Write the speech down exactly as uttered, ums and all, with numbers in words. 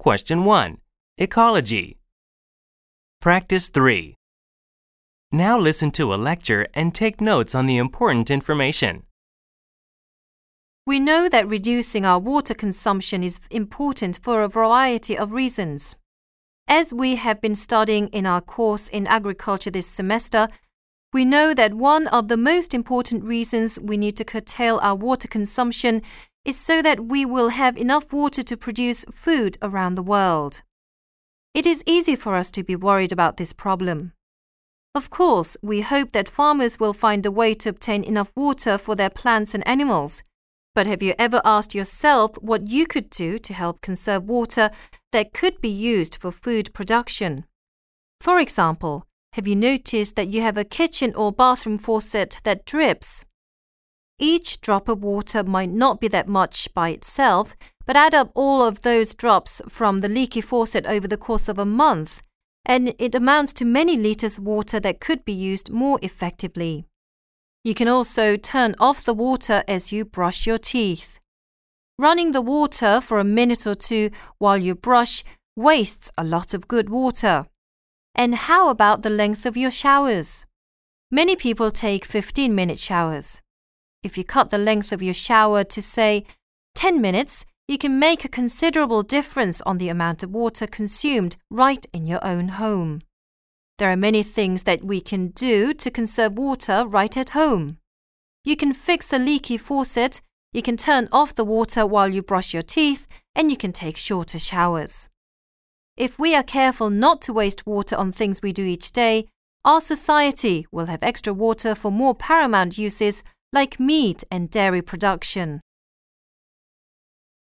Question one. Ecology. Practice three. Now listen to a lecture and take notes on the important information. We know that reducing our water consumption is important for a variety of reasons. As we have been studying in our course in agriculture this semester, we know that one of the most important reasons we need to curtail our water consumption is so that we will have enough water to produce food around the world. It is easy for us to be worried about this problem. Of course, we hope that farmers will find a way to obtain enough water for their plants and animals. But have you ever asked yourself what you could do to help conserve water that could be used for food production? For example, have you noticed that you have a kitchen or bathroom faucet that drips? Each drop of water might not be that much by itself, but add up all of those drops from the leaky faucet over the course of a month, and it amounts to many liters of water that could be used more effectively. You can also turn off the water as you brush your teeth. Running the water for a minute or two while you brush wastes a lot of good water. And how about the length of your showers? Many people take fifteen-minute showers. If you cut the length of your shower to, say, ten minutes, you can make a considerable difference on the amount of water consumed right in your own home. There are many things that we can do to conserve water right at home. You can fix a leaky faucet, you can turn off the water while you brush your teeth, and you can take shorter showers. If we are careful not to waste water on things we do each day, our society will have extra water for more paramount uses like meat and dairy production.